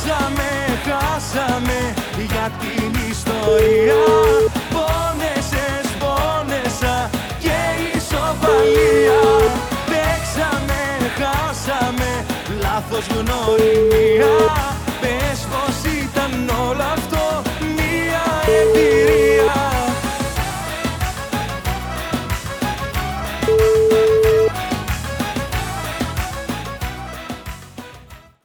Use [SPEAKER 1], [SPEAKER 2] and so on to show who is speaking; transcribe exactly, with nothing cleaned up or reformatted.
[SPEAKER 1] Χάσαμε, χάσαμε για την ιστορία. Πόνεσες, πόνεσα και ισοπαλία. Παίξαμε, χάσαμε, λάθος γνωριμία. Πες πως ήταν όλο αυτό